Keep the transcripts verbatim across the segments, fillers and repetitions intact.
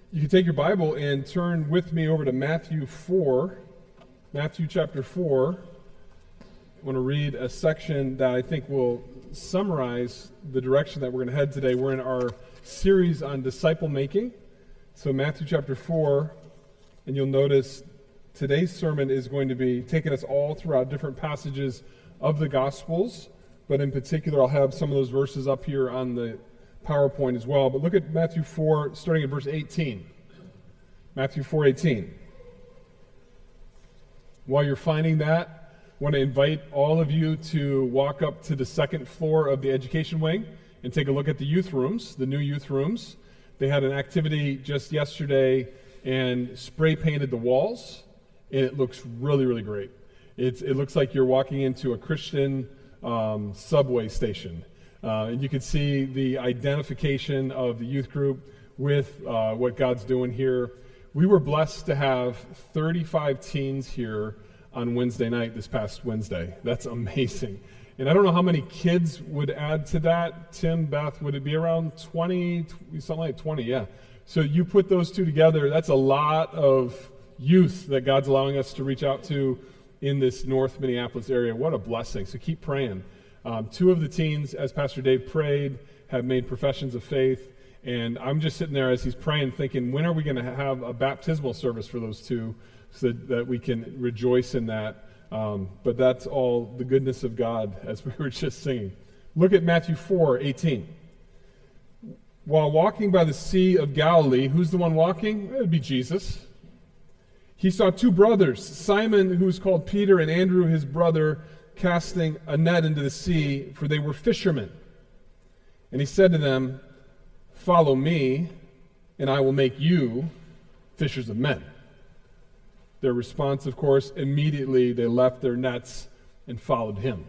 You can take your Bible and turn with me over to Matthew four, Matthew chapter four. I want to read a section that I think will summarize the direction that we're going to head today. We're in our series on disciple making. So Matthew chapter four, and you'll notice today's sermon is going to be taking us all throughout different passages of the Gospels, but in particular I'll have some of those verses up here on the PowerPoint as well. But look at Matthew four, starting at verse eighteen. Matthew four eighteen. While you're finding that, I want to invite all of you to walk up to the second floor of the education wing and take a look at the youth rooms, the new youth rooms. They had an activity just yesterday and spray painted the walls, and it looks really, really great. It's, it looks like you're walking into a Christian um, subway station. Uh, and you can see the identification of the youth group with uh, what God's doing here. We were blessed to have thirty-five teens here on Wednesday night, this past Wednesday. That's amazing. And I don't know how many kids would add to that. Tim, Beth, would it be around twenty, something like twenty, yeah. So you put those two together, that's a lot of youth that God's allowing us to reach out to in this North Minneapolis area. What a blessing. So keep praying. Um, two of the teens, as Pastor Dave prayed, have made professions of faith, and I'm just sitting there as he's praying thinking, when are we going to have a baptismal service for those two so that, that we can rejoice in that? Um, but that's all the goodness of God, as we were just singing. Look at Matthew four eighteen. While walking by the Sea of Galilee, who's the one walking? It would be Jesus. He saw two brothers, Simon, who was called Peter, and Andrew, his brother, casting a net into the sea, for they were fishermen. And he said to them, "Follow me, and I will make you fishers of men." Their response, of course, immediately they left their nets and followed him.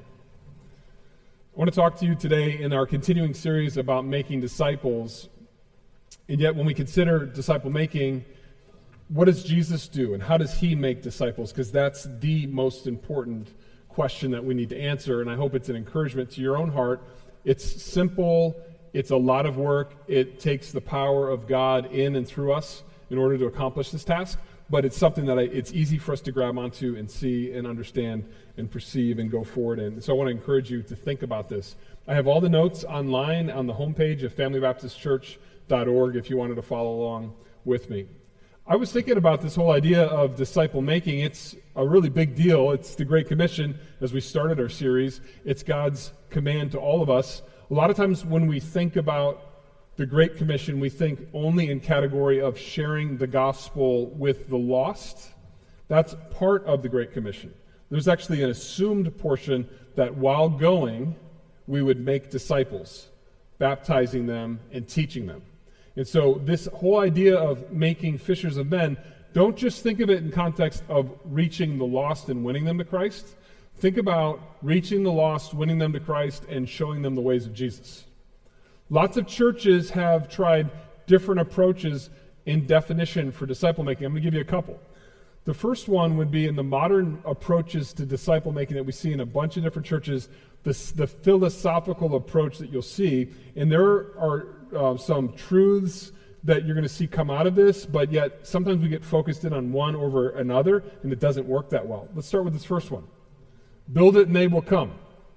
I want to talk to you today in our continuing series about making disciples. And yet when we consider disciple making, what does Jesus do and how does he make disciples? Because that's the most important question that we need to answer, and I hope it's an encouragement to your own heart. It's simple, it's a lot of work, it takes the power of God in and through us in order to accomplish this task, but it's something that I, it's easy for us to grab onto and see and understand and perceive and go forward in. So I want to encourage you to think about this. I have all the notes online on the homepage of family baptist church dot org if you wanted to follow along with me. I was thinking about this whole idea of disciple making. It's a really big deal. It's the Great Commission as we started our series. It's God's command to all of us. A lot of times when we think about the Great Commission, we think only in category of sharing the gospel with the lost. That's part of the Great Commission. There's actually an assumed portion that while going, we would make disciples, baptizing them and teaching them. And so this whole idea of making fishers of men, don't just think of it in context of reaching the lost and winning them to Christ. Think about reaching the lost, winning them to Christ, and showing them the ways of Jesus. Lots of churches have tried different approaches in definition for disciple making. I'm going to give you a couple. The first one would be in the modern approaches to disciple making that we see in a bunch of different churches, the, the philosophical approach that you'll see, and there are Uh, some truths that you're going to see come out of this, but yet sometimes we get focused in on one over another, and it doesn't work that well. Let's start with this first one. Build it and they will come.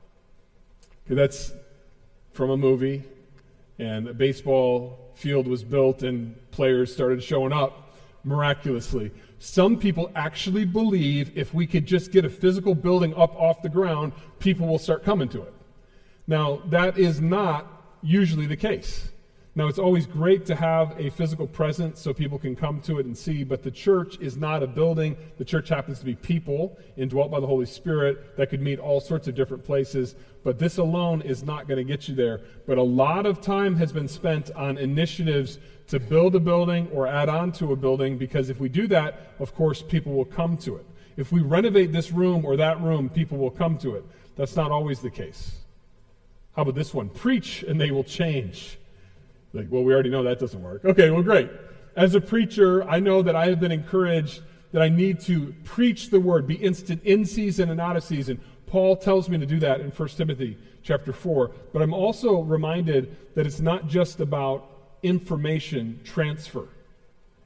Okay, that's from a movie, and a baseball field was built and players started showing up miraculously. Some people actually believe if we could just get a physical building up off the ground, people will start coming to it. Now, that is not usually the case. Now, it's always great to have a physical presence so people can come to it and see, but the church is not a building. The church happens to be people indwelt by the Holy Spirit that could meet all sorts of different places, but this alone is not going to get you there. But a lot of time has been spent on initiatives to build a building or add on to a building, because if we do that, of course, people will come to it. If we renovate this room or that room, people will come to it. That's not always the case. How about this one? Preach and they will change. Like, well, we already know that doesn't work. Okay, well, great. As a preacher, I know that I have been encouraged that I need to preach the word, be instant in season and out of season. Paul tells me to do that in First Timothy chapter four. But I'm also reminded that it's not just about information transfer.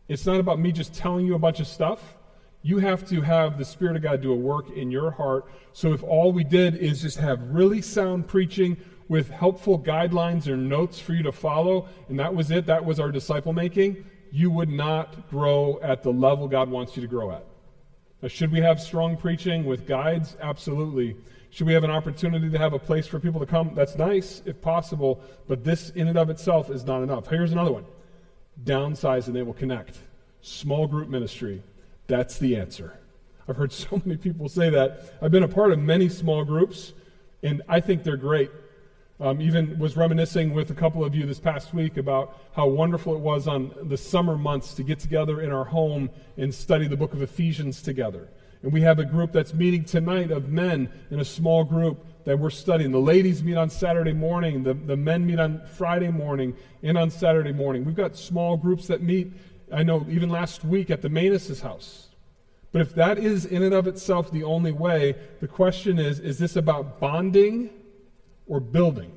It's not about me just telling you a bunch of stuff. You have to have the Spirit of God do a work in your heart. So if all we did is just have really sound preaching with helpful guidelines or notes for you to follow, and that was it, that was our disciple making, you would not grow at the level God wants you to grow at. Now, should we have strong preaching with guides? Absolutely. Should we have an opportunity to have a place for people to come? That's nice, if possible, but this in and of itself is not enough. Here's another one. Downsize and they will connect. Small group ministry. That's the answer. I've heard so many people say that. I've been a part of many small groups, and I think they're great. Um, even was reminiscing with a couple of you this past week about how wonderful it was on the summer months to get together in our home and study the book of Ephesians together. And we have a group that's meeting tonight of men in a small group that we're studying. The ladies meet on Saturday morning, the, the men meet on Friday morning and on Saturday morning. We've got small groups that meet, I know, even last week at the Manus' house. But if that is in and of itself the only way, the question is, is this about bonding or building?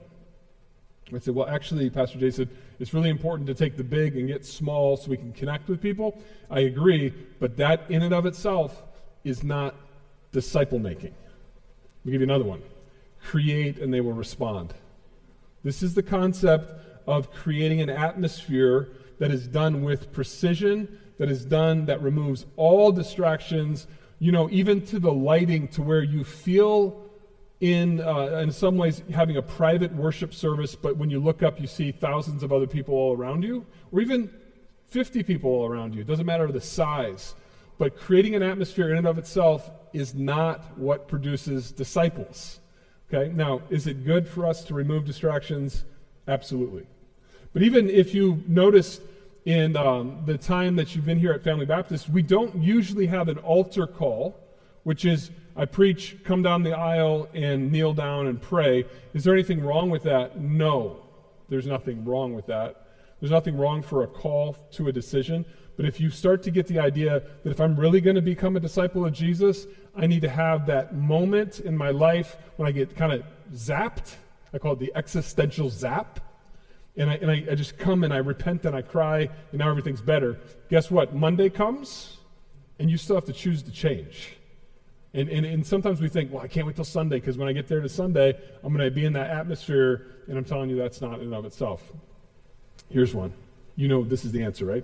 I said, well, actually, Pastor Jay said, it's really important to take the big and get small so we can connect with people. I agree, but that in and of itself is not disciple making. Let me give you another one. Create and they will respond. This is the concept of creating an atmosphere that is done with precision, that is done, that removes all distractions, you know, even to the lighting, to where you feel in uh, in some ways having a private worship service, but when you look up you see thousands of other people all around you, or even fifty people all around you. It doesn't matter the size. But creating an atmosphere in and of itself is not what produces disciples. Okay? Now, is it good for us to remove distractions? Absolutely. But even if you noticed in um, the time that you've been here at Family Baptist, we don't usually have an altar call, which is I preach, come down the aisle, and kneel down and pray. Is there anything wrong with that? No, there's nothing wrong with that. There's nothing wrong for a call to a decision. But if you start to get the idea that if I'm really going to become a disciple of Jesus, I need to have that moment in my life when I get kind of zapped. I call it the existential zap. And, I, and I, I just come and I repent and I cry, and now everything's better. Guess what? Monday comes, and you still have to choose to change. And, and, and sometimes we think, well, I can't wait till Sunday, because when I get there to Sunday, I'm going to be in that atmosphere, and I'm telling you that's not in and of itself. Here's one. You know this is the answer, right?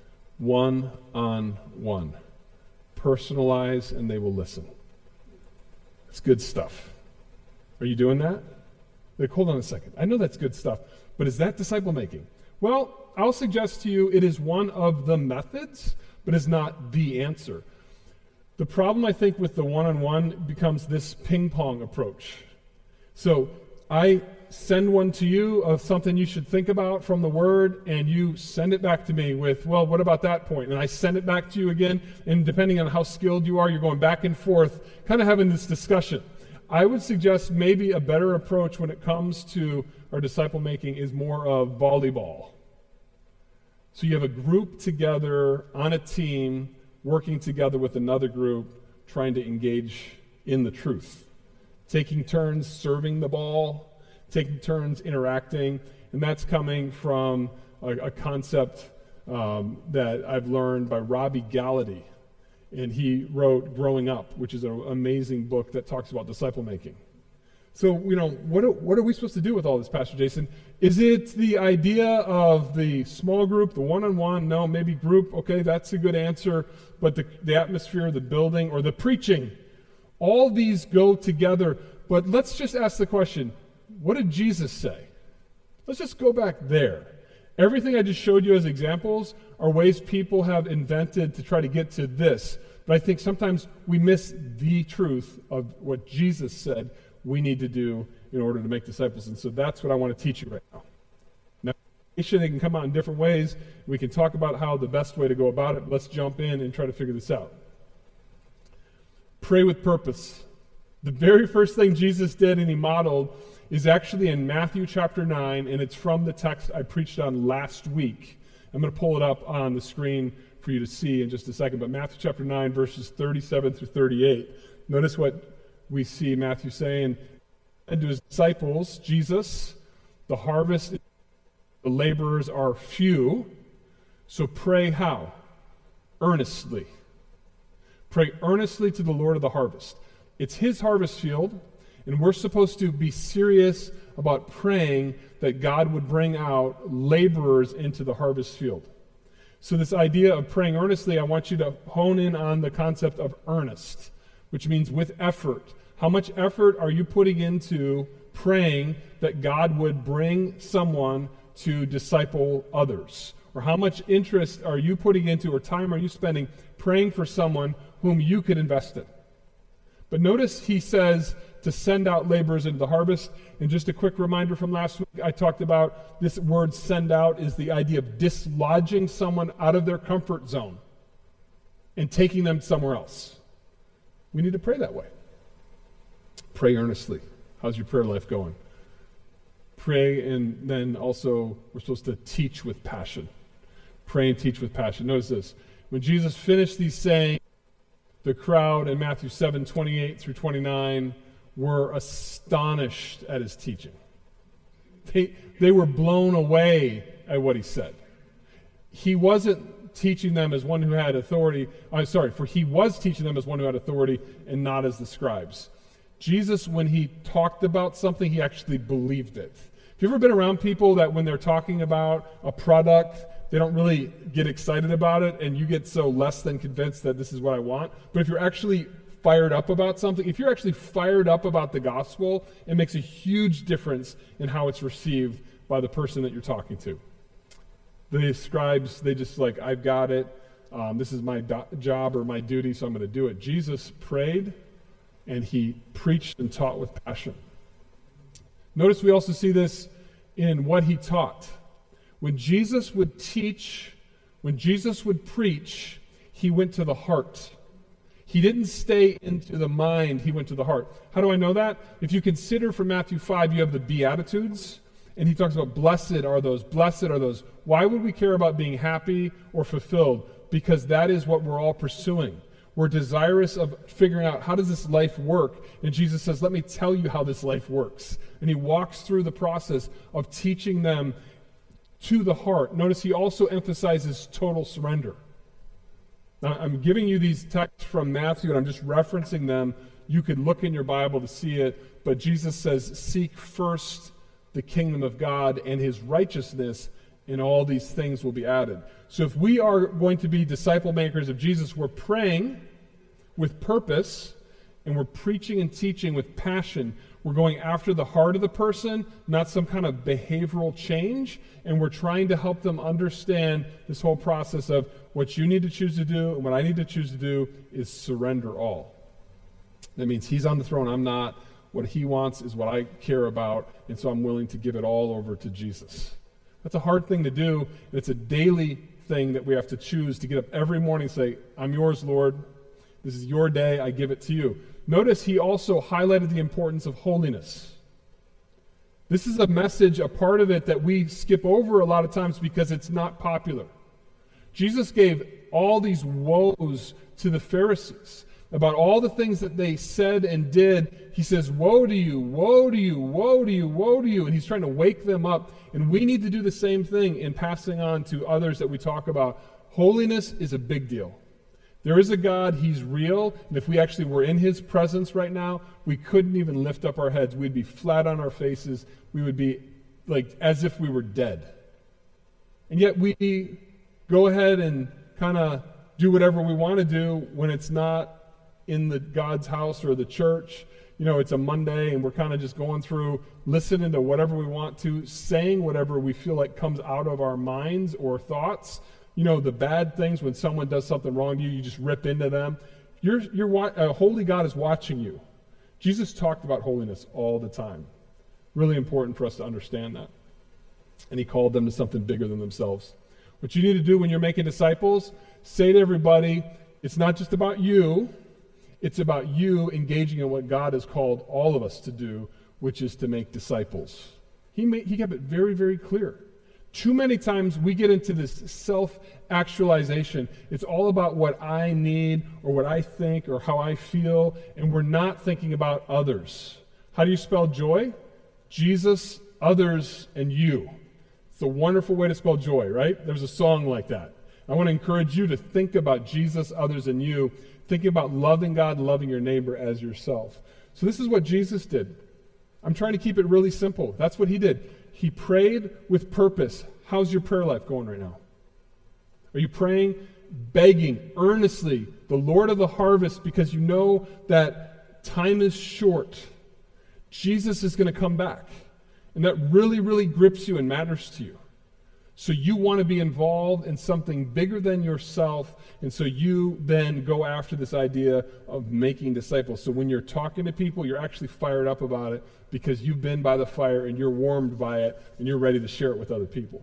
One-on-one. Personalize, and they will listen. It's good stuff. Are you doing that? Like, hold on a second. I know that's good stuff, but is that disciple making? Well, I'll suggest to you it is one of the methods, but it's not the answer. The problem, I think, with the one-on-one becomes this ping-pong approach. So I send one to you of something you should think about from the Word, and you send it back to me with, well, what about that point? And I send it back to you again, and depending on how skilled you are, you're going back and forth, kind of having this discussion. I would suggest maybe a better approach when it comes to our disciple making is more of volleyball. So you have a group together on a team, working together with another group, trying to engage in the truth. Taking turns serving the ball, taking turns interacting, and that's coming from a, a concept um, that I've learned by Robbie Gallaty. And he wrote Growing Up, which is an amazing book that talks about disciple making. So, you know, what are, what are we supposed to do with all this, Pastor Jason? Is it the idea of the small group, the one-on-one? No, maybe group. Okay, that's a good answer. But the, the atmosphere, the building, or the preaching, all these go together. But let's just ask the question, what did Jesus say? Let's just go back there. Everything I just showed you as examples are ways people have invented to try to get to this. But I think sometimes we miss the truth of what Jesus said we need to do in order to make disciples. And so that's what I want to teach you right now. Now, they can come out in different ways. We can talk about how the best way to go about it. But let's jump in and try to figure this out. Pray with purpose. The very first thing Jesus did and he modeled is actually in Matthew chapter nine, and it's from the text I preached on last week. I'm going to pull it up on the screen for you to see in just a second. But Matthew chapter nine, verses thirty-seven through thirty-eight. Notice what we see Matthew saying, and to his disciples, Jesus, the harvest, the laborers are few, so pray how? earnestly. Pray earnestly to the Lord of the harvest. It's his harvest field, and we're supposed to be serious about praying that God would bring out laborers into the harvest field. So this idea of praying earnestly, I want you to hone in on the concept of earnest, which means with effort. How much effort are you putting into praying that God would bring someone to disciple others? Or how much interest are you putting into, or time are you spending praying for someone whom you could invest in? But notice he says to send out laborers into the harvest. And just a quick reminder from last week, I talked about this word send out is the idea of dislodging someone out of their comfort zone and taking them somewhere else. We need to pray that way. Pray earnestly. How's your prayer life going? Pray, and then also we're supposed to teach with passion. Pray and teach with passion. Notice this. When Jesus finished these sayings, the crowd in Matthew seven, twenty-eight through twenty-nine were astonished at his teaching. They, they were blown away at what he said. He wasn't teaching them as one who had authority. I'm sorry, for he was teaching them as one who had authority and not as the scribes. Jesus, when he talked about something, he actually believed it. Have you ever been around people that when they're talking about a product, they don't really get excited about it, and you get so less than convinced that this is what I want? But if you're actually fired up about something, if you're actually fired up about the gospel, it makes a huge difference in how it's received by the person that you're talking to. The scribes, they just like, I've got it. Um, this is my do- job or my duty, so I'm going to do it. Jesus prayed, and he preached and taught with passion. Notice we also see this in what he taught. When Jesus would teach, when Jesus would preach, he went to the heart. He didn't stay into the mind, he went to the heart. How do I know that? If you consider from Matthew five, you have the Beatitudes, and he talks about blessed are those, blessed are those. Why would we care about being happy or fulfilled? Because that is what we're all pursuing. We're desirous of figuring out, how does this life work? And Jesus says, let me tell you how this life works. And he walks through the process of teaching them to the heart. Notice he also emphasizes total surrender. Now, I'm giving you these texts from Matthew, and I'm just referencing them. You could look in your Bible to see it, but Jesus says, seek first the kingdom of God and his righteousness, and all these things will be added. So if we are going to be disciple makers of Jesus, we're praying with purpose, and we're preaching and teaching with passion. We're going after the heart of the person, not some kind of behavioral change, and we're trying to help them understand this whole process of what you need to choose to do and what I need to choose to do is surrender all. That means he's on the throne, I'm not. What he wants is what I care about, and so I'm willing to give it all over to Jesus. That's a hard thing to do, and it's a daily thing that we have to choose to get up every morning and say, I'm yours, Lord. This is your day, I give it to you. Notice he also highlighted the importance of holiness. This is a message, a part of it that we skip over a lot of times because it's not popular. Jesus gave all these woes to the Pharisees about all the things that they said and did. He says, woe to you, woe to you, woe to you, woe to you. And he's trying to wake them up. And we need to do the same thing in passing on to others that we talk about. Holiness is a big deal. There is a God, he's real, and if we actually were in his presence right now, we couldn't even lift up our heads. We'd be flat on our faces. We would be like as if we were dead. And yet we go ahead and kind of do whatever we want to do when it's not in the God's house or the church. You know, it's a Monday and we're kind of just going through, listening to whatever we want to, saying whatever we feel like comes out of our minds or thoughts. You know, the bad things when someone does something wrong to you, you just rip into them. You're, you're, a holy God is watching you. Jesus talked about holiness all the time. Really important for us to understand that. And he called them to something bigger than themselves. What you need to do when you're making disciples, say to everybody, it's not just about you, it's about you engaging in what God has called all of us to do, which is to make disciples. He made, he kept it very, very clear. Too many times we get into this self-actualization. It's all about what I need or what I think or how I feel, and we're not thinking about others. How do you spell joy? Jesus, others, and you. It's a wonderful way to spell joy, right? There's a song like that. I want to encourage you to think about Jesus, others, and you, thinking about loving God and loving your neighbor as yourself. So this is what Jesus did. I'm trying to keep it really simple. That's what he did. He prayed with purpose. How's your prayer life going right now? Are you praying, begging, earnestly, the Lord of the harvest, because you know that time is short? Jesus is going to come back. And that really, really grips you and matters to you. So you want to be involved in something bigger than yourself, and so you then go after this idea of making disciples. So when you're talking to people, you're actually fired up about it because you've been by the fire and you're warmed by it and you're ready to share it with other people.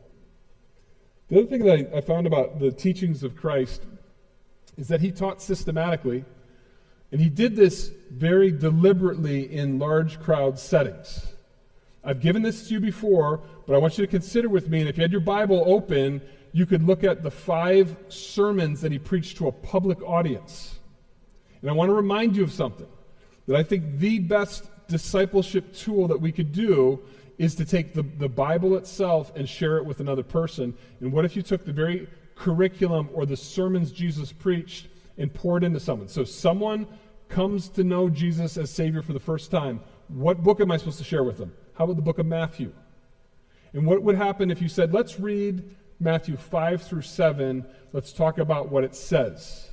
The other thing that I, I found about the teachings of Christ is that he taught systematically, and he did this very deliberately in large crowd settings. I've given this to you before, but I want you to consider with me, and if you had your Bible open, you could look at the five sermons that he preached to a public audience. And I want to remind you of something, that I think the best discipleship tool that we could do is to take the, the Bible itself and share it with another person. And what if you took the very curriculum or the sermons Jesus preached and poured into someone? So someone comes to know Jesus as Savior for the first time. What book am I supposed to share with them? How about the book of Matthew? And what would happen if you said, let's read Matthew five through seven, let's talk about what it says.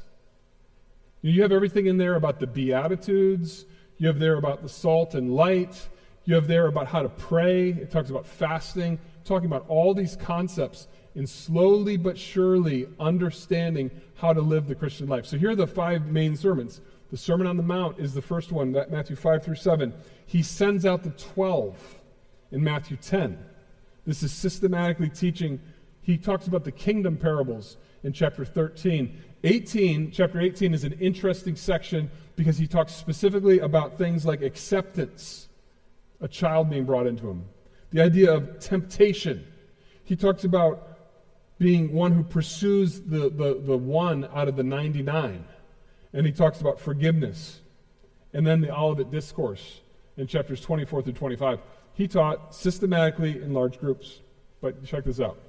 You have everything in there about the Beatitudes, you have there about the salt and light, you have there about how to pray, it talks about fasting, talking about all these concepts, and slowly but surely understanding how to live the Christian life. So here are the five main sermons. The Sermon on the Mount is the first one, Matthew five through seven. He sends out the twelve in Matthew ten. This is systematically teaching. He talks about the kingdom parables in chapter thirteen. eighteen, chapter eighteen is an interesting section because he talks specifically about things like acceptance, a child being brought into him. The idea of temptation. He talks about being one who pursues the, the, the one out of the ninety-nine. And he talks about forgiveness. And then the Olivet Discourse in chapters twenty-four through twenty-five. He taught systematically in large groups. But check this out.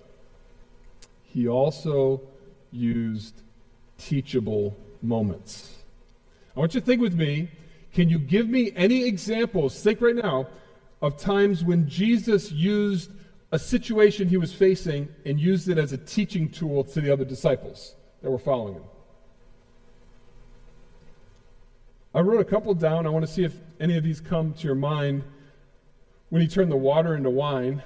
He also used teachable moments. I want you to think with me. Can you give me any examples, think right now, of times when Jesus used a situation he was facing and used it as a teaching tool to the other disciples that were following him? I wrote a couple down. I want to see if any of these come to your mind. When he turned the water into wine,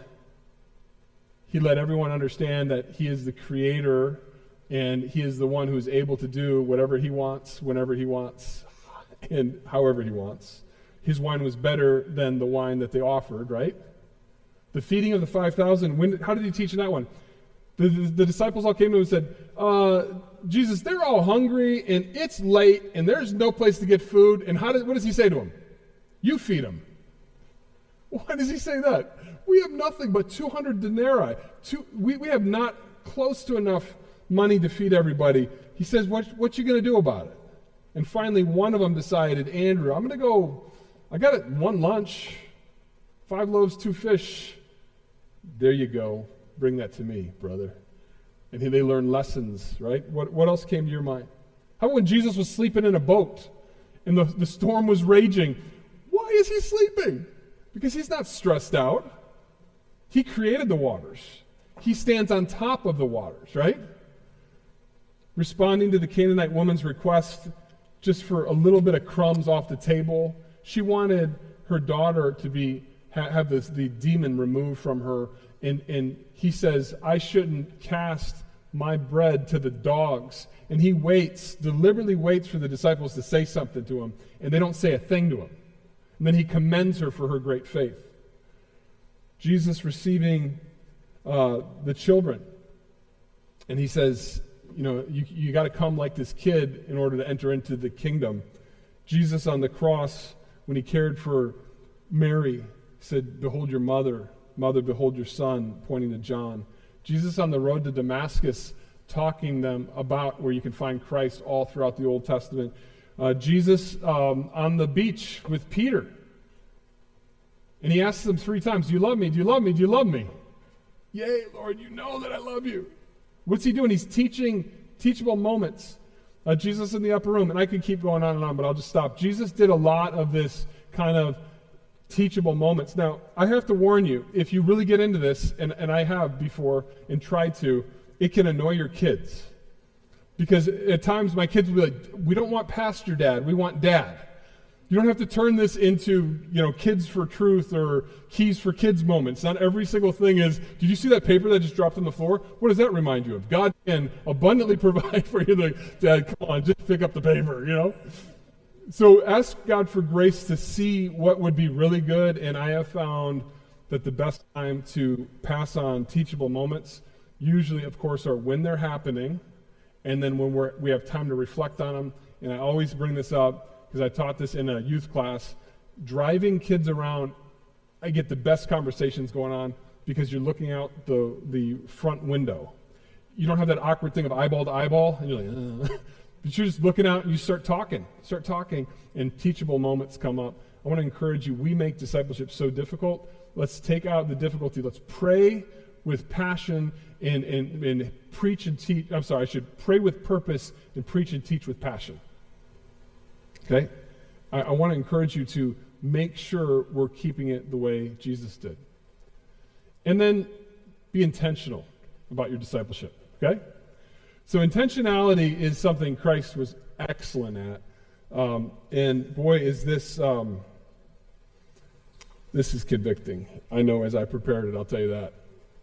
he let everyone understand that he is the creator and he is the one who is able to do whatever he wants, whenever he wants, and however he wants. His wine was better than the wine that they offered, right? The feeding of the five thousand, when, how did he teach in that one? The, the, the disciples all came to him and said, uh, Jesus, they're all hungry, and it's late, and there's no place to get food. And how does, what does he say to them? You feed them. Why does he say that? We have nothing but two hundred denarii. Two, we, we have not close to enough money to feed everybody. He says, what, what you going to do about it? And finally, one of them decided, Andrew, I'm going to go, I got it, one lunch, five loaves, two fish. There you go. Bring that to me, brother. And they learned lessons, right? What, what else came to your mind? How about when Jesus was sleeping in a boat and the, the storm was raging? Why is he sleeping? Because he's not stressed out. He created the waters. He stands on top of the waters, right? Responding to the Canaanite woman's request just for a little bit of crumbs off the table, she wanted her daughter to be ha- have this, the demon removed from her. And, and he says, I shouldn't cast my bread to the dogs. And he waits, deliberately waits for the disciples to say something to him, and they don't say a thing to him. And then he commends her for her great faith. Jesus receiving uh, the children. And he says, you know, you, you got to come like this kid in order to enter into the kingdom. Jesus on the cross, when he cared for Mary, said, behold your mother. Mother, behold your son, pointing to John. Jesus on the road to Damascus, talking them about where you can find Christ all throughout the Old Testament. Uh, Jesus um, on the beach with Peter. And he asks them three times, do you love me? Do you love me? Do you love me? Yea, Lord, you know that I love you. What's he doing? He's teaching teachable moments. Uh, Jesus in the upper room, and I could keep going on and on, but I'll just stop. Jesus did a lot of this kind of teachable moments. Now, I have to warn you, if you really get into this, and, and I have before and tried to, it can annoy your kids. Because at times my kids will be like, we don't want pastor dad, we want dad. You don't have to turn this into, you know, Kids for Truth or Keys for Kids moments. Not every single thing is, did you see that paper that just dropped on the floor? What does that remind you of? God can abundantly provide for you. Like, Dad, come on, just pick up the paper, you know? So ask God for grace to see what would be really good, and I have found that the best time to pass on teachable moments usually, of course, are when they're happening, and then when we're, we have time to reflect on them. And I always bring this up, because I taught this in a youth class. Driving kids around, I get the best conversations going on because you're looking out the, the front window. You don't have that awkward thing of eyeball to eyeball, and you're like, Ugh. But you're just looking out and you start talking, start talking, and teachable moments come up. I want to encourage you, we make discipleship so difficult. Let's take out the difficulty. Let's pray with passion and, and, and preach and teach. I'm sorry, I should pray with purpose and preach and teach with passion. Okay? I, I want to encourage you to make sure we're keeping it the way Jesus did. And then be intentional about your discipleship. Okay? So intentionality is something Christ was excellent at. Um, and boy, is this, um, this is convicting. I know as I prepared it, I'll tell you that.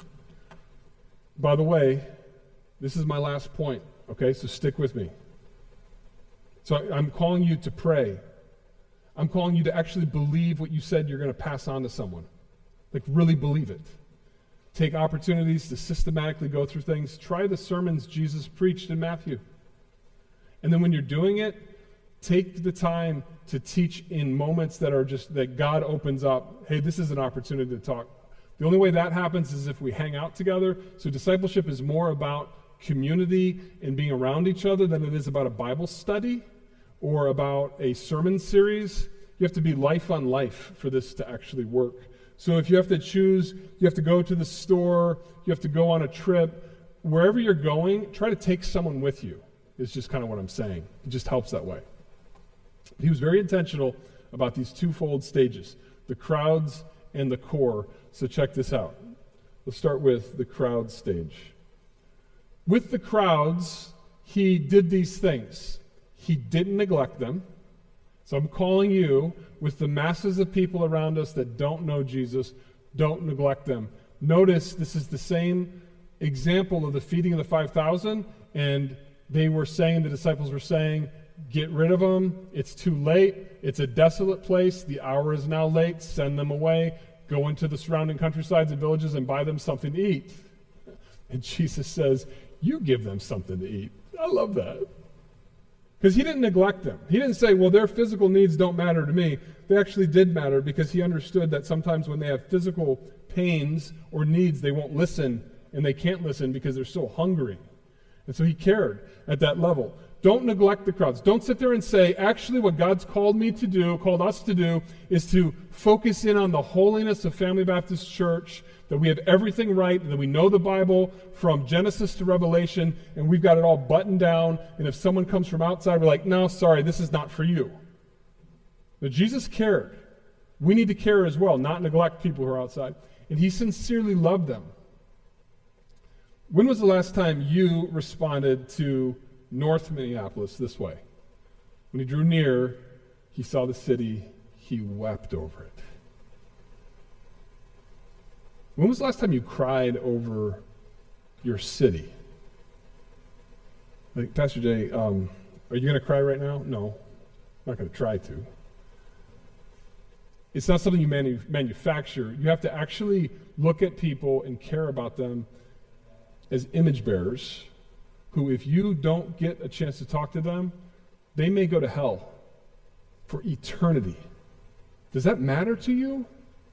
By the way, this is my last point. Okay? So stick with me. So I'm calling you to pray. I'm calling you to actually believe what you said you're going to pass on to someone. Like, really believe it. Take opportunities to systematically go through things. Try the sermons Jesus preached in Matthew. And then when you're doing it, take the time to teach in moments that are just, that God opens up. Hey, this is an opportunity to talk. The only way that happens is if we hang out together. So discipleship is more about community and being around each other than it is about a Bible study or about a sermon series. You have to be life on life for this to actually work. So if you have to choose, you have to go to the store, you have to go on a trip, wherever you're going, try to take someone with you, is just kind of what I'm saying. It just helps that way. He was very intentional about these twofold stages, the crowds and the core. So check this out. Let's start with the crowd stage. With the crowds, he did these things. He didn't neglect them. So I'm calling you, with the masses of people around us that don't know Jesus, don't neglect them. Notice this is the same example of the feeding of the five thousand, and they were saying, the disciples were saying, get rid of them. It's too late. It's a desolate place. The hour is now late. Send them away. Go into the surrounding countrysides and villages and buy them something to eat. And Jesus says, you give them something to eat. I love that. Because he didn't neglect them. He didn't say, well, their physical needs don't matter to me. They actually did matter, because he understood that sometimes when they have physical pains or needs, they won't listen, and they can't listen because they're so hungry. And so he cared at that level. Don't neglect the crowds. Don't sit there and say, actually what God's called me to do, called us to do, is to focus in on the holiness of Family Baptist Church, that we have everything right, that we know the Bible from Genesis to Revelation, and we've got it all buttoned down, and if someone comes from outside, we're like, no, sorry, this is not for you. But Jesus cared. We need to care as well, not neglect people who are outside. And he sincerely loved them. When was the last time you responded to North Minneapolis this way? When he drew near, he saw the city, he wept over it. When was the last time you cried over your city? Like, Pastor Jay, um, are you going to cry right now? No, I'm not going to try to. It's not something you manu- manufacture. You have to actually look at people and care about them as image bearers who, if you don't get a chance to talk to them, they may go to hell for eternity. Does that matter to you?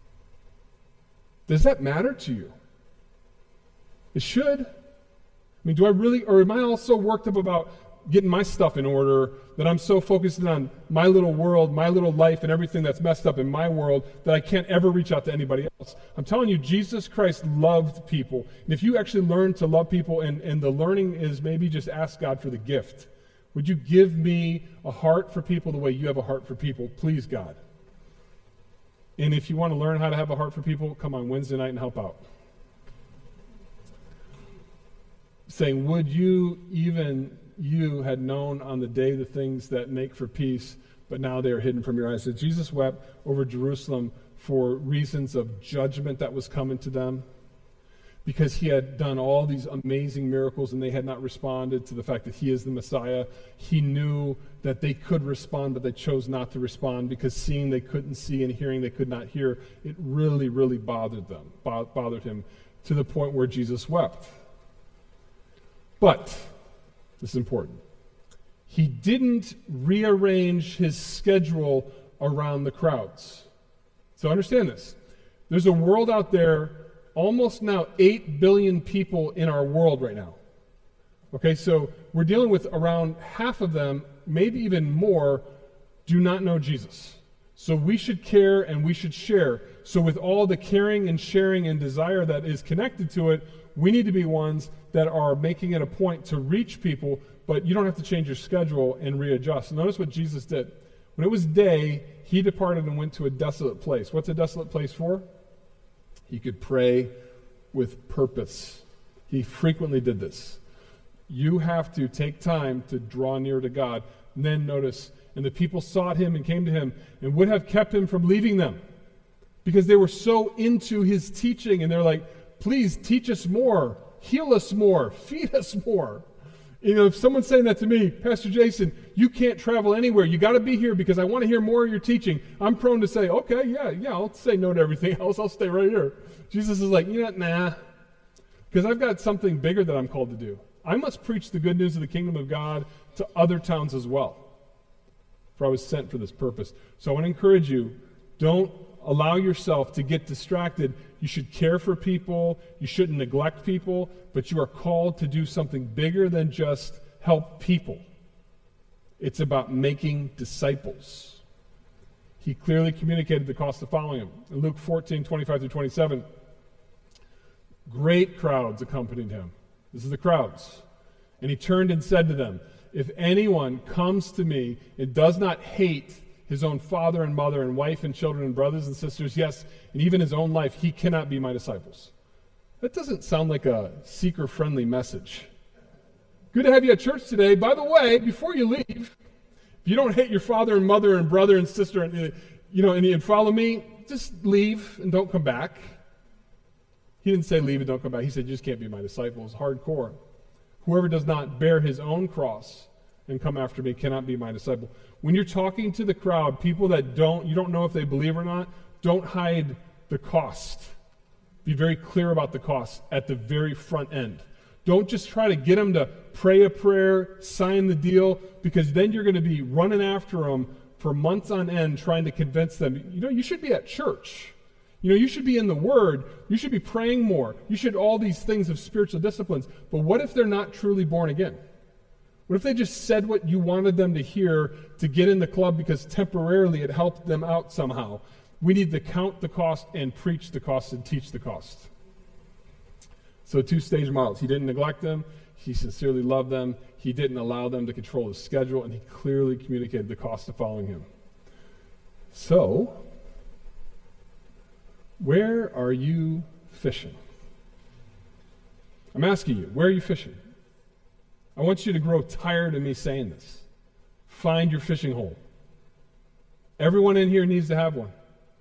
Does that matter to you? It should. I mean, do I really, or am I also worked up about getting my stuff in order, that I'm so focused on my little world, my little life, and everything that's messed up in my world that I can't ever reach out to anybody else. I'm telling you, Jesus Christ loved people. And if you actually learn to love people, and, and the learning is maybe just ask God for the gift. Would you give me a heart for people the way you have a heart for people? Please, God. And if you want to learn how to have a heart for people, come on Wednesday night and help out. Saying, would you, even you had known on the day the things that make for peace, but now they are hidden from your eyes. So Jesus wept over Jerusalem for reasons of judgment that was coming to them, because he had done all these amazing miracles and they had not responded to the fact that he is the Messiah. He knew that they could respond, but they chose not to respond because seeing they couldn't see and hearing they could not hear. It really, really bothered them, bothered him to the point where Jesus wept. But, this is important, he didn't rearrange his schedule around the crowds. So understand this. There's a world out there, almost now eight billion people in our world right now. Okay, so we're dealing with around half of them, maybe even more, do not know Jesus. So we should care and we should share. So with all the caring and sharing and desire that is connected to it, we need to be ones that are making it a point to reach people, but you don't have to change your schedule and readjust. Notice what Jesus did. When it was day, he departed and went to a desolate place. What's a desolate place for? He could pray with purpose. He frequently did this. You have to take time to draw near to God. And then notice, and the people sought him and came to him and would have kept him from leaving them because they were so into his teaching, and they're like, please teach us more, heal us more, feed us more. You know, if someone's saying that to me, Pastor Jason, you can't travel anywhere. You got to be here because I want to hear more of your teaching. I'm prone to say, okay, yeah, yeah, I'll say no to everything else. I'll stay right here. Jesus is like, you know, nah, because I've got something bigger that I'm called to do. I must preach the good news of the kingdom of God to other towns as well. For I was sent for this purpose. So I want to encourage you, don't allow yourself to get distracted. You should care for people. You shouldn't neglect people, but you are called to do something bigger than just help people. It's about making disciples. He clearly communicated the cost of following him. In Luke fourteen, twenty-five through twenty-seven, great crowds accompanied him. This is the crowds. And he turned and said to them, if anyone comes to me and does not hate his own father and mother and wife and children and brothers and sisters, yes, and even his own life, he cannot be my disciples. That doesn't sound like a seeker-friendly message. Good to have you at church today. By the way, before you leave, if you don't hate your father and mother and brother and sister and, you know, and, and follow me, just leave and don't come back. He didn't say leave and don't come back. He said, you just can't be my disciples. Hardcore. Whoever does not bear his own cross and come after me cannot be my disciple. When you're talking to the crowd, people that don't, you don't know if they believe or not, don't hide the cost. Be very clear about the cost at the very front end. Don't just try to get them to pray a prayer, sign the deal, because then you're going to be running after them for months on end trying to convince them, you know, you should be at church. You know, you should be in the Word. You should be praying more. You should all these things of spiritual disciplines. But what if they're not truly born again? What if they just said what you wanted them to hear to get in the club because temporarily it helped them out somehow? We need to count the cost and preach the cost and teach the cost. So two-stage models. He didn't neglect them. He sincerely loved them. He didn't allow them to control his schedule, and he clearly communicated the cost of following him. So, where are you fishing? I'm asking you, where are you fishing? I want you to grow tired of me saying this. Find your fishing hole. Everyone in here needs to have one.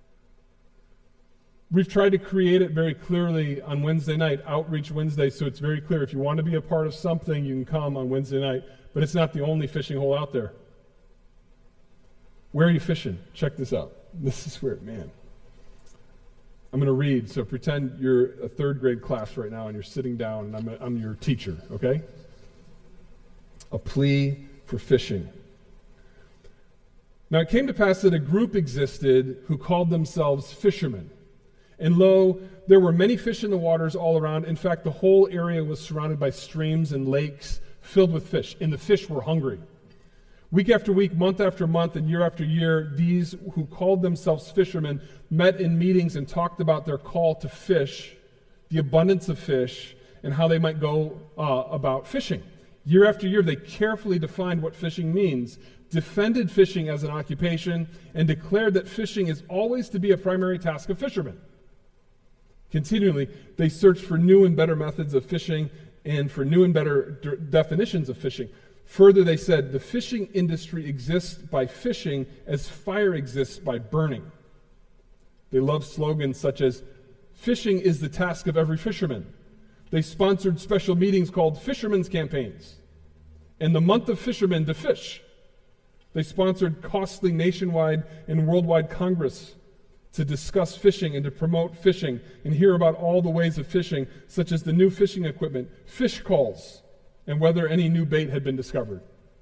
We've tried to create it very clearly on Wednesday night, Outreach Wednesday, so it's very clear. If you want to be a part of something, you can come on Wednesday night, but it's not the only fishing hole out there. Where are you fishing? Check this out. This is where, man. I'm going to read, so pretend you're a third grade class right now and you're sitting down and I'm, a, I'm your teacher, okay? A plea for fishing. Now it came to pass that a group existed who called themselves fishermen. And lo, there were many fish in the waters all around. In fact, the whole area was surrounded by streams and lakes, filled with fish, and the fish were hungry. Week after week, month after month, and year after year, these who called themselves fishermen met in meetings and talked about their call to fish, the abundance of fish, and how they might go uh, about fishing. Year after year, they carefully defined what fishing means, defended fishing as an occupation, and declared that fishing is always to be a primary task of fishermen. Continually, they searched for new and better methods of fishing and for new and better d- definitions of fishing. Further, they said, the fishing industry exists by fishing as fire exists by burning. They loved slogans such as, fishing is the task of every fisherman. They sponsored special meetings called Fishermen's Campaigns and the Month of Fishermen to Fish. They sponsored costly nationwide and worldwide congress to discuss fishing and to promote fishing and hear about all the ways of fishing, such as the new fishing equipment, fish calls, and whether any new bait had been discovered.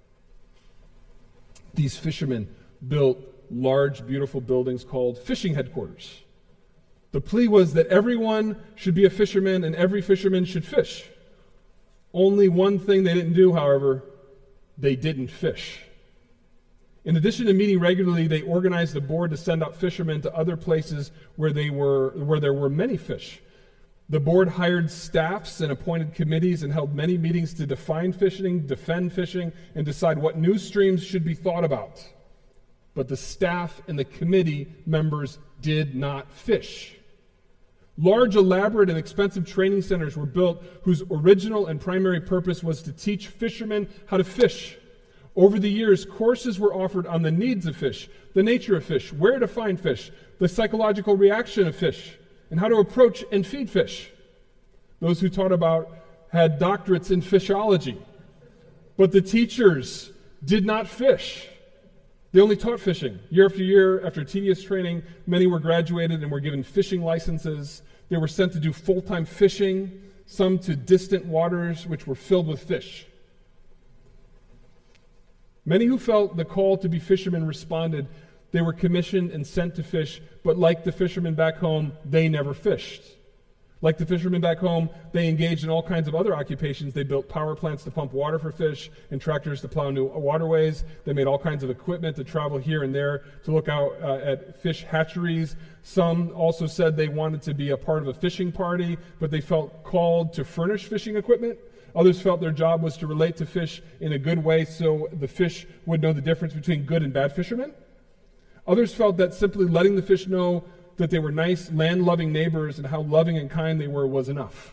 These fishermen built large, beautiful buildings called fishing headquarters. The plea was that everyone should be a fisherman and every fisherman should fish. Only one thing they didn't do, however, they didn't fish. In addition to meeting regularly, they organized a board to send out fishermen to other places where they were where there were many fish. The board hired staffs and appointed committees and held many meetings to define fishing, defend fishing, and decide what new streams should be thought about. But the staff and the committee members did not fish. Large, elaborate, and expensive training centers were built whose original and primary purpose was to teach fishermen how to fish. Over the years, courses were offered on the needs of fish, the nature of fish, where to find fish, the psychological reaction of fish, and how to approach and feed fish. Those who taught about had doctorates in fishology, but the teachers did not fish. They only taught fishing. Year after year, after tedious training, many were graduated and were given fishing licenses. They were sent to do full-time fishing, some to distant waters which were filled with fish. Many who felt the call to be fishermen responded. They were commissioned and sent to fish, but like the fishermen back home, they never fished. Like the fishermen back home, they engaged in all kinds of other occupations. They built power plants to pump water for fish and tractors to plow new waterways. They made all kinds of equipment to travel here and there to look out uh, at fish hatcheries. Some also said they wanted to be a part of a fishing party, but they felt called to furnish fishing equipment. Others felt their job was to relate to fish in a good way so the fish would know the difference between good and bad fishermen. Others felt that simply letting the fish know that they were nice, land-loving neighbors and how loving and kind they were was enough.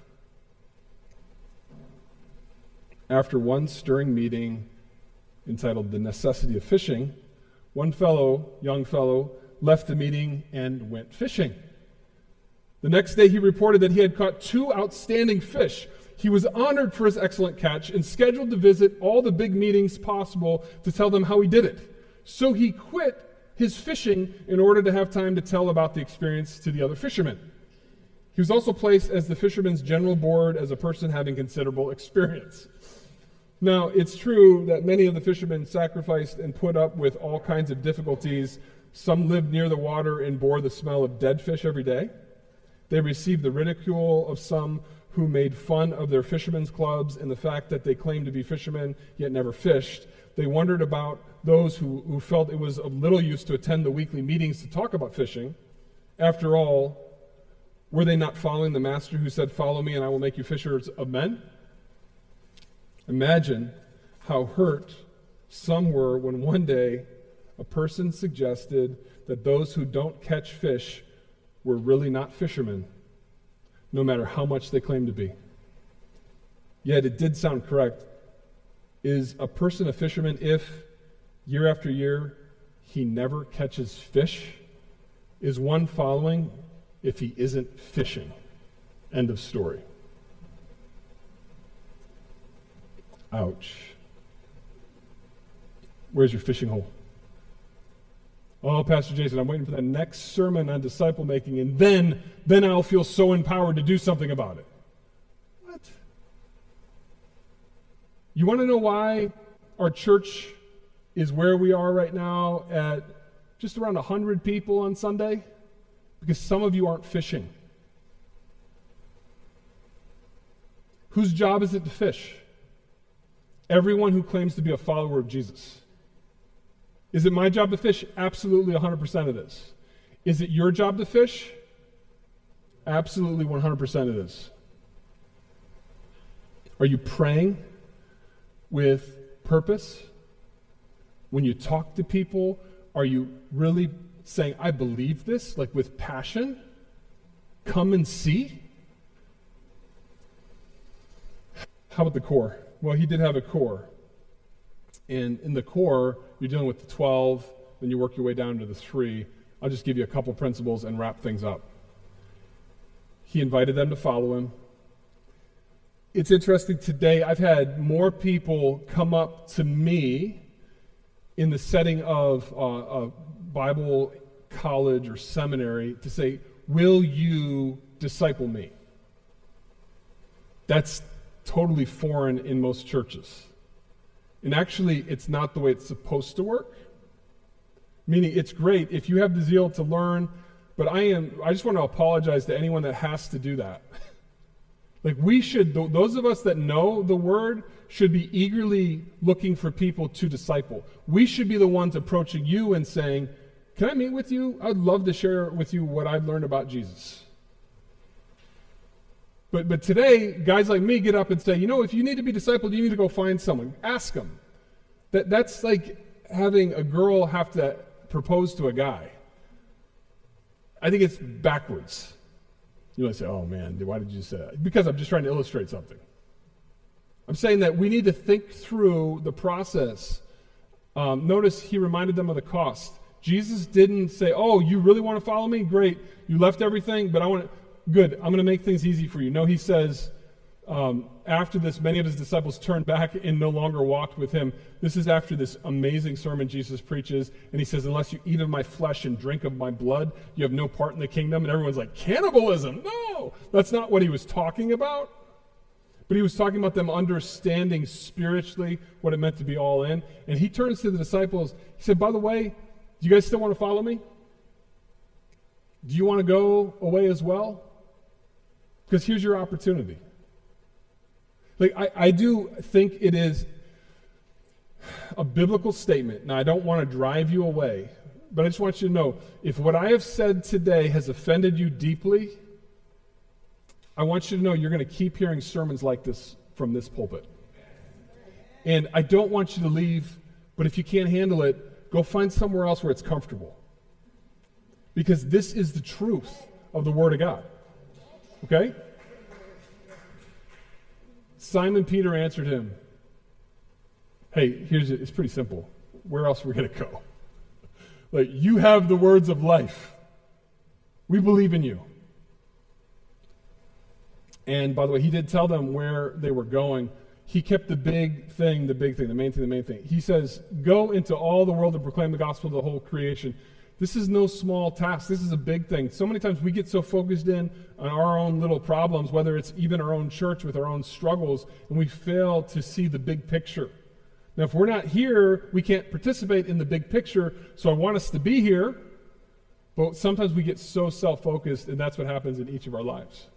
After one stirring meeting entitled The Necessity of Fishing, one fellow, young fellow, left the meeting and went fishing. The next day he reported that he had caught two outstanding fish. He was honored for his excellent catch and scheduled to visit all the big meetings possible to tell them how he did it. So he quit his fishing in order to have time to tell about the experience to the other fishermen. He was also placed as the fishermen's general board as a person having considerable experience. Now, it's true that many of the fishermen sacrificed and put up with all kinds of difficulties. Some lived near the water and bore the smell of dead fish every day. They received the ridicule of some who made fun of their fishermen's clubs and the fact that they claimed to be fishermen yet never fished. They wondered about those who, who felt it was of little use to attend the weekly meetings to talk about fishing. After all, were they not following the master who said, "Follow me and I will make you fishers of men"? Imagine how hurt some were when one day a person suggested that those who don't catch fish were really not fishermen, no matter how much they claim to be. Yet it did sound correct. Is a person a fisherman if, year after year, he never catches fish? Is one following if he isn't fishing? End of story. Ouch. Where's your fishing hole? Oh, Pastor Jason, I'm waiting for that next sermon on disciple making, and then, then I'll feel so empowered to do something about it. What? You want to know why our church is where we are right now at just around one hundred people on Sunday? Because some of you aren't fishing. Whose job is it to fish? Everyone who claims to be a follower of Jesus. Is it my job to fish? Absolutely one hundred percent it is. Is it your job to fish? Absolutely one hundred percent it is. Are you praying with purpose? When you talk to people, are you really saying, I believe this, like with passion? Come and see? How about the core? Well, he did have a core. And in the core, you're dealing with the twelve, then you work your way down to the three. I'll just give you a couple principles and wrap things up. He invited them to follow him. It's interesting today, I've had more people come up to me in the setting of uh, a Bible college or seminary to say, will you disciple me? That's totally foreign in most churches. And actually, it's not the way it's supposed to work. Meaning, it's great if you have the zeal to learn, but I am. I just want to apologize to anyone that has to do that. Like we should, those of us that know the word should be eagerly looking for people to disciple. We should be the ones approaching you and saying, can I meet with you? I'd love to share with you what I've learned about Jesus. But but today, guys like me get up and say, you know, if you need to be discipled, you need to go find someone. Ask them. That, that's like having a girl have to propose to a guy. I think it's backwards. You might say, oh man, why did you say that? Because I'm just trying to illustrate something. I'm saying that we need to think through the process. Um, notice he reminded them of the cost. Jesus didn't say, oh, you really want to follow me? Great. You left everything, but I want to, good, I'm going to make things easy for you. No, he says, um, after this, many of his disciples turned back and no longer walked with him. This is after this amazing sermon Jesus preaches, and he says, unless you eat of my flesh and drink of my blood, you have no part in the kingdom. And everyone's like, cannibalism? No, that's not what he was talking about. But he was talking about them understanding spiritually what it meant to be all in. And he turns to the disciples, he said, by the way, do you guys still want to follow me? Do you want to go away as well? Because here's your opportunity. Like, I, I do think it is a biblical statement. Now, I don't want to drive you away, but I just want you to know, if what I have said today has offended you deeply, I want you to know you're going to keep hearing sermons like this from this pulpit. And I don't want you to leave, but if you can't handle it, go find somewhere else where it's comfortable. Because this is the truth of the Word of God. Okay? Simon Peter answered him, hey, here's it. It's pretty simple. Where else are we going to go? Like, you have the words of life. We believe in you. And by the way, he did tell them where they were going. He kept the big thing, the big thing, the main thing, the main thing. He says, go into all the world and proclaim the gospel to the whole creation. This is no small task. This is a big thing. So many times we get so focused in on our own little problems, whether it's even our own church with our own struggles, and we fail to see the big picture. Now, if we're not here, we can't participate in the big picture, so I want us to be here, but sometimes we get so self-focused, and that's what happens in each of our lives.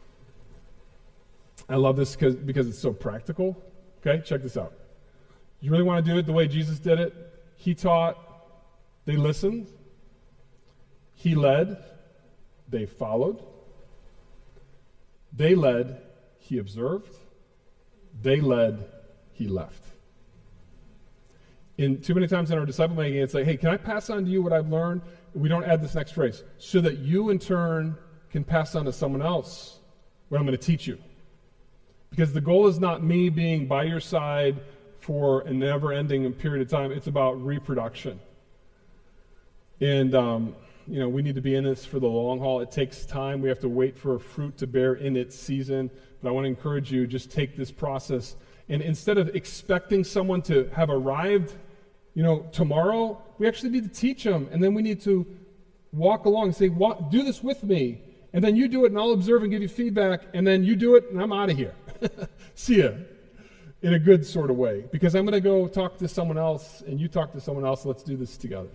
I love this because because it's so practical. Okay, check this out. You really want to do it the way Jesus did it? He taught, they listened. He led, they followed. They led, he observed. They led, he left. In too many times in our disciple making, it's like, hey, can I pass on to you what I've learned? We don't add this next phrase, so that you in turn can pass on to someone else what I'm going to teach you. Because the goal is not me being by your side for a never-ending period of time. It's about reproduction. And, um, you know, we need to be in this for the long haul. It takes time. We have to wait for a fruit to bear in its season. But I want to encourage you, just take this process. And instead of expecting someone to have arrived, you know, tomorrow, we actually need to teach them. And then we need to walk along and say, do this with me. And then you do it, and I'll observe and give you feedback. And then you do it, and I'm out of here. See ya. In a good sort of way. Because I'm going to go talk to someone else, and you talk to someone else. Let's do this together.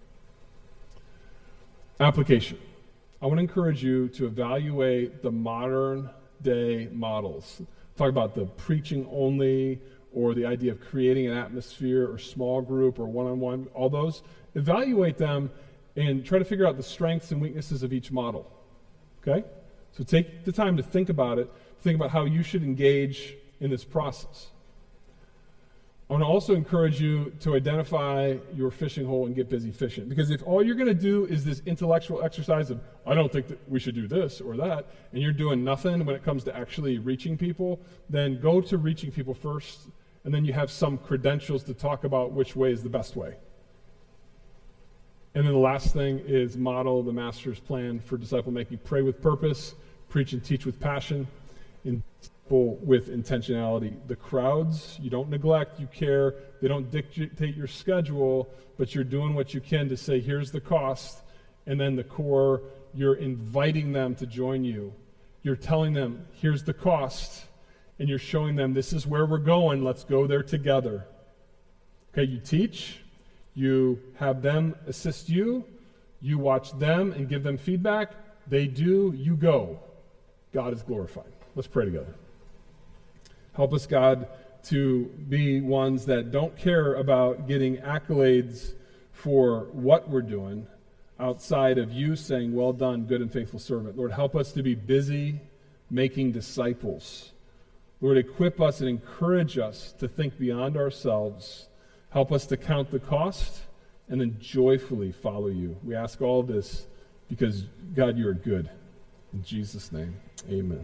Application. I want to encourage you to evaluate the modern day models. Talk about the preaching only or the idea of creating an atmosphere or small group or one-on-one, all those, evaluate them and try to figure out the strengths and weaknesses of each model. Okay? So take the time to think about it, think about how you should engage in this process. I want to also encourage you to identify your fishing hole and get busy fishing. Because if all you're going to do is this intellectual exercise of, I don't think that we should do this or that, and you're doing nothing when it comes to actually reaching people, then go to reaching people first, and then you have some credentials to talk about which way is the best way. And then the last thing is model the Master's plan for disciple making. Pray with purpose, preach and teach with passion, and with intentionality. The crowds, you don't neglect, you care. They don't dictate your schedule, but you're doing what you can to say, here's the cost. And then the core, you're inviting them to join you. You're telling them, here's the cost. And you're showing them, this is where we're going. Let's go there together. Okay, you teach. You have them assist you. You watch them and give them feedback. They do, you go. God is glorified. Let's pray together. Help us, God, to be ones that don't care about getting accolades for what we're doing outside of you saying, well done, good and faithful servant. Lord, help us to be busy making disciples. Lord, equip us and encourage us to think beyond ourselves. Help us to count the cost and then joyfully follow you. We ask all this because, God, you are good. In Jesus' name, amen.